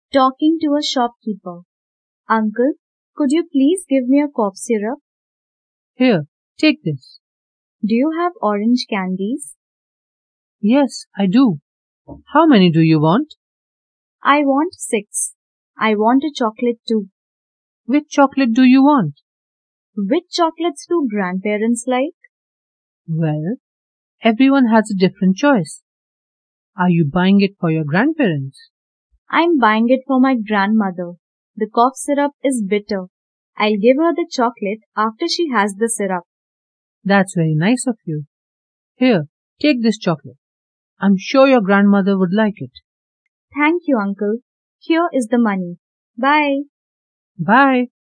Talking to a shopkeeper. Uncle, could you please give me a cough syrup? Here, take this. Do you have orange candies? Yes, I do. How many do you want? I want 6. I want a chocolate too. Which chocolate do you want? Which chocolates do grandparents like? Well, everyone has a different choice. Are you buying it for your grandparents? I'm buying it for my grandmother. The cough syrup is bitter. I'll give her the chocolate after she has the syrup. That's very nice of you. Here, take this chocolate. I'm sure your grandmother would like it. Thank you, Uncle. Here is the money. Bye. Bye.